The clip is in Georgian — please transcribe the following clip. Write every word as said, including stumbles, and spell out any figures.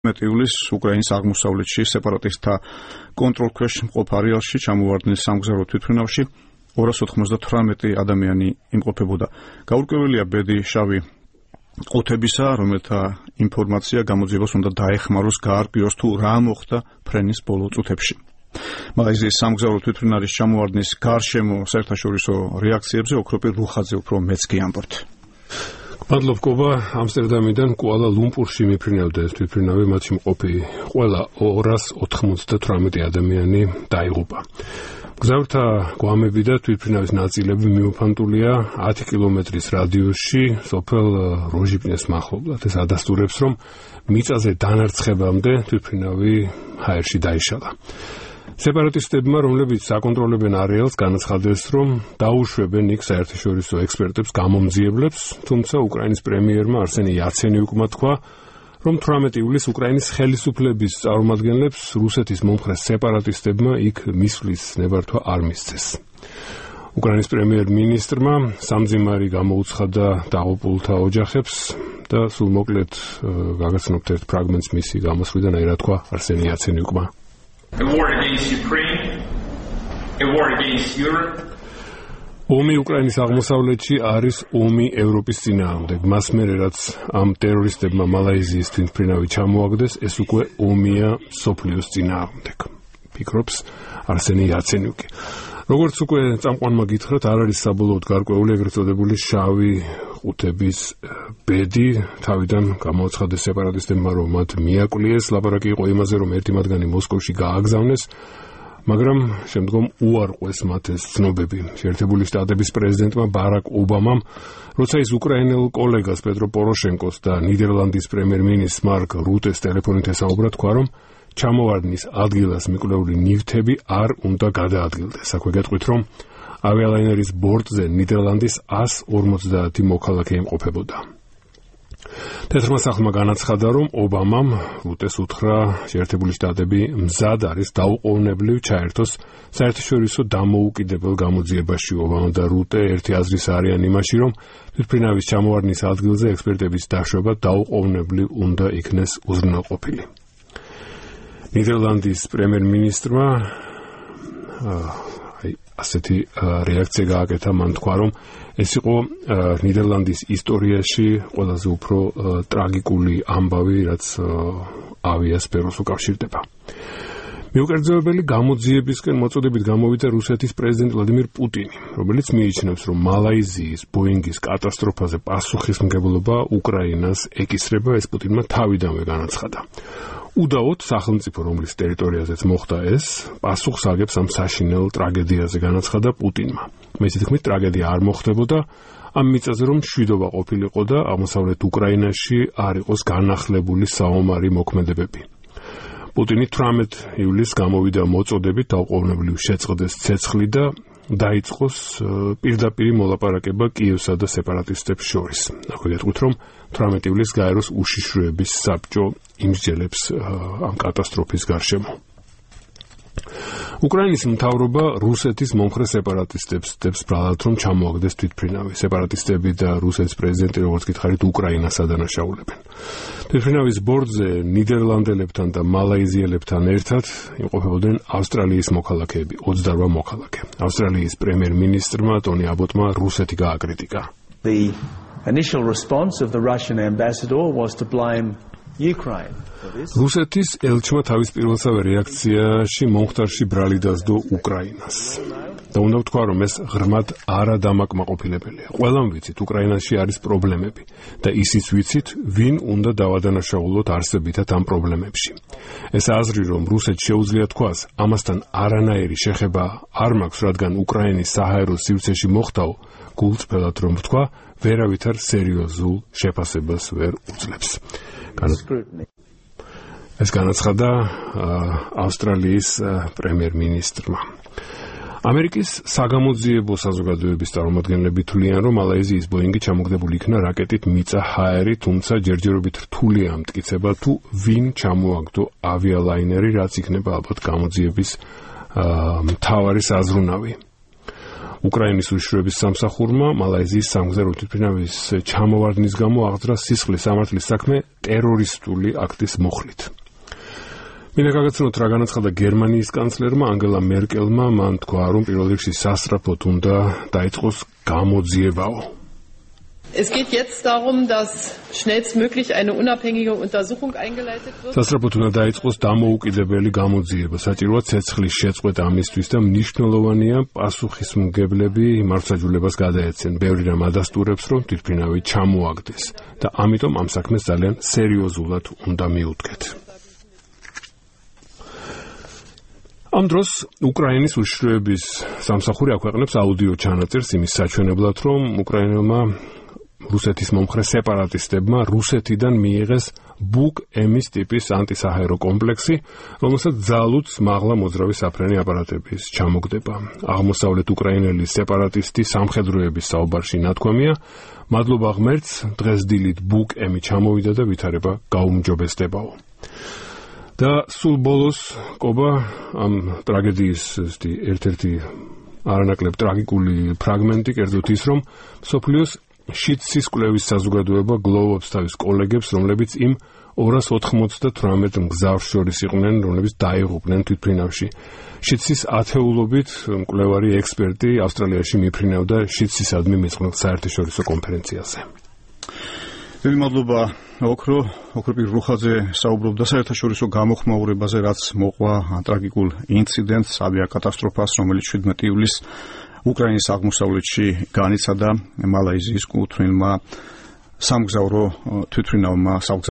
თერთმეტი ივლისს უკრაინის აღმოსავლეთში სეპარატისტთა კონტროლქვეშ მყოფ არეალში ჩამოვარდნილ სამგზავრო თვითმფრინავში ორას ოთხმოცდათვრამეტი ადამიანი იმყოფებოდა. გაურკვეველია ბედი შავი ყუთებისა, რომელთა ინფორმაცია გამოძიებას უნდა დაეხმაროს გაარკვიოს თუ რა მოხდა ფრენის ბოლო წუთებში. მალაიზიის სამგზავრო თვითმფრინავის ჩამოვარდნის გარშემო საერთაშორისო რეაქციებზე ოქროპირ რუხაძე უფრო მეც გიამბობთ. მადლობ კობა, ამსტერდამიდან კუალა-ლუმპურში მიფრინავდა ეს თვითმფრინავი, მათში მყოფი ყველა ორას ოთხმოცდათვრამეტი ადამიანი დაიღუპა. მგზავრთა გვამები და თვითმფრინავის ნაწილები მიმოფანტულია ათი კილომეტრის რადიუსში სოფელ როჟიპნეს მახლობლად. ეს ადასტურებს, რომ მიწაზე დანარცხებამდე თვითმფრინავი ჰაერში დაიშალა. სეპარატისტებმა, რომლებიც აკონტროლებენ არეალს, განაცხადეს, რომ დაუშვებენ იქ საერთაშორისო ექსპერტებს, გამომძიებლებს, თუმცა უკრაინის პრემიერმა არსენი იაცენიუკმა თქვა, რომ თვრამეტი ივლისს უკრაინის ხელისუფლების წარმომადგენლებს რუსეთის მომხრე სეპარატისტებმა იქ მისვლის ნებართვა არ მისცეს. უკრაინის პრემიერ-მინისტრმა სამძიმარი გამოუცხადა დაღუპულთა ოჯახებს და სულ მოკლედ გაგაცნობთ ერთ ფრაგმენტს მისი გამოსვლიდან, აი რა თქვა არსენი იაცენიუკმა. A war against Ukraine, a war against Europe. ომი უკრაინის აღმოსავლეთში არის ომი ევროპის წინააღმდეგ. მას მერე რაც ამ ტერორისტებმა მალაიზიის თვითმფრინავი ჩამოაგდეს, ეს უკვე ომია სოფლიოს წინააღმდეგ. ფიქრობს არსენი იაცენიუკი. როგორც უკვე წამყვანმა გითხრათ, არ არის საბოლოოდ გარკვეული ეგრეთ წოდებული შავი ყუთების ბედი. თავიდან გამოაცხადეს სეპარატისტებმა, რომ მათ მიაკვლიეს. ლაპარაკი იყო იმაზე, რომ ერთი მათგანი მოსკოვში გააგზავნეს, მაგრამ შემდგომ უარყვეს მათ ეს ცნობები. შეერთებული შტატების პრეზიდენტმა ბარაკ ობამამ, როცა ის უკრაინელ კოლეგას პეტრო პოროშენკოს და ნიდერლანდის პრემიერ-მინისტრ მარკ რუტეს ტელეფონით ესაუბრა, თქვა, რომ ჩამოვარდნის ადგილას მიკვლეული ნივთები არ უნდა გადაადგილდეს. აქვე გეტყვით, რომ ავიალაინერის ბორტზე ნიდერლანდის ას ორმოცდაათი მოქალაქე იმყოფებოდა. თეთრმა სახლმა განაცხადა, რომ ობამამ რუტეს უთხრა, შეერთებული შტატები მზად არის დაუყოვნებლივ ჩაერთოს საერთაშორისო დამოუკიდებელ გამოძიებაში. ობამა და რუტე ერთი აზრის არიან იმაში, რომ თვითმფრინავის ჩამოვარდნის ადგილზე ექსპერტების დაშვება დაუყოვნებლივ უნდა იქნეს უზრუნველყოფილი. ნიდერლანდის პრემიერ-მინისტრმა აი ასეთი რეაქცია გააკეთა, მან თქვა, რომ ეს იყო ნიდერლანდის ისტორიაში ყველაზე უფრო ტრაგიკული ამბავი, რაც ავიასფეროს უკავშირდება. მიუკერძოებელი გამოძიებისკენ მოწოდებით გამოვიდა რუსეთის პრეზიდენტ ვლადიმირ პუტინი, რომელიც მიიჩნევს, რომ მალაიზიის ბოინგის კატასტროფაზე პასუხისმგებლობა უკრაინას ეკისრება. ეს პუტინმა თავიდანვე განაცხადა. უდაოდ სახელმწიფო, რომლის ტერიტორიაზეც მოხდა ეს, პასუხს აგებს ამ საშინელ ტრაგედიაზე, განაცხადა პუტინმა. მისი თქმით, ტრაგედია არ მოხდებოდა ამ მიწაზე, რომ მშვიდობა ყოფილიყო და აღმოსავლეთ უკრაინაში არ იყოს განახლებული საომარი მოქმედებები. პუტინი თვრამეტი ივლისს გამოვიდა მოწოდებით დაუყოვნებლივ შეწყდეს ცეცხლი და დაიწყოს პირდაპირი მოლაპარაკება კიევსა და სეპარატისტებს შორის. აქვე გეტყვით, რომ თვრამეტი ივლისს გაეროს უშიშროების საბჭო იმსჯელებს ამ კატასტროფის გარშემო. უკრაინის მთავრობა რუსეთის მომხრე სეპარატისტებს დებს ბრალად, რომ ჩამოაგდეს თვითმფრინავი. სეპარატისტები და რუსეთის პრეზიდენტი, როგორც გითხარით, უკრაინას ადანაშაულებენ. თვითმფრინავის ბორტზე ნიდერლანდელებთან და მალაიზიელებთან ერთად იმყოფებოდნენ ავსტრალიის მოქალაქეები, ოცდაორ მოქალაქე. ავსტრალიის პრემიერ-მინისტრმა ტონი აბოტმა რუსეთი გააკრიტიკა. The initial response of the Russian ambassador was to blame Ukraine. რუსეთის ელჩმა თავის პირველსავე რეაქციაში მომხდარში ბრალი დასდო უკრაინას. და უნდა ვთქვა, რომ ეს ღრმად არადამაკმაყოფილებელია. ყველამ ვიცით, უკრაინაში არის პრობლემები და ისიც ვიცით, ვინ უნდა დავადანაშაულოთ არსებითად ამ პრობლემებში. ეს აზრი, რომ რუსეთს შეუძლია თქვას, ამასთან არანაირი შეხება არ მაქვს, რადგან უკრაინის საჰაერო სივრცეში მოხდაო, გულწრფელად რომ ვთქვა, ვერავითარ სერიოზულ შეფასებას ვერ უძლებს. ეს განაცხადა ავსტრალიის პრემიერ-მინისტრმა. ამერიკის საგამოძიებო საზოგადოების წარმომადგენლები თვლიან, რომ მალაიზიის ბოინგი ჩამოგდებული იქნა რაკეტით მიწა ჰაერი, თუმცა ჯერჯერობით რთულია ამტკიცება, თუ ვინ ჩამოაგდო ავიალაინერი, რაც იქნება ალბათ გამოძიების მთავარი საზრუნავი. უკრაინის უშიშროების სამსახურმა მალაიზიის სამგზავრო თვითმფრინავის ჩამოვარდნის გამო აღძრა სისხლის სამართლის საქმე ტერორისტული აქტის მոխლით. მინდა გაგაცნოთ რა განაცხადა გერმანიის კანცლერმა ანგელა მერკელმა, მან თქვა, რომ პირველ რიგში სასწრაფოდ უნდა დაიწყოს გამოძიებაო. Es geht jetzt darum, dass schnellstmöglich eine unabhängige Untersuchung eingeleitet wird. სასწრაფოდ უნდა დაიწყოს დამოუკიდებელი გამოძიება. საჭიროა ცეცხლის შეწყვეტა ამისთვის და მნიშვნელოვანია პასუხისმგებლები მართლმსაჯულებას გადაეცენ. ბევრი რამ ადასტურებს, რომ თვითმფრინავი ჩამოაგდეს და ამიტომ ამ საქმეს ძალიან სერიოზულად უნდა მიუდგეთ. ამ დროს უკრაინის უშიშროების სამსახური აქვეყნებს აუდიო ჩანაწერს იმის საჩვენებლად, რომ უკრაინელმა რუსეთის მომხრე სეპარატისტებმა რუსეთიდან მიიღეს ბუკ-ემის ტიპის ანტისაჰაერო კომპლექსი, რომელსაც ძალუც მაღლა მოძრავი საფრენი აპარატების ჩამოგდება. აღმოსავლეთ უკრაინელი სეპარატისტი სამხედროების საუბარში ნათქვამია, მადლობა ღმერთს, დღეს დილით ბუკ-ემი ჩამოვიდა და ვითარება გაუმჯობესდებაო. და სულ ბოლოს ყობა ამ ტრაგედიის ერთ-ერთი არანაკლებ ტრაგიკული ფრაგმენტი კერძოდ ის, რომ მსოფლიოს შიდსის კვლევის საზოგადოება გლოვობს თავის კოლეგებს, რომლებიც იმ ორას ოთხმოცდათვრამეტ მგზავრს შორის იყვნენ, რომლებიც დაიღუპნენ თვითმფრინავში. შიდსის ათეულობით მკვლევარი ექსპერტი ავსტრალიაში მიფრინავდა შიდსისადმი მიწყნილ საერთაშორისო კონფერენციაზე. დიდი მადლობა ოქრო, ოქროპირ რუხაძე საუბრობდა საერთაშორისო გამოხმაურებაზე, რაც მოყვა ტრაგიკულ ინციდენტს, ავიაკატასტროფას, რომელიც შვიდმეტი ივლისს უკრაინის აღმოსავლეთში განიცადა მალაიზიის კუთვნილმა სამგზავრო თვითმფრინავმა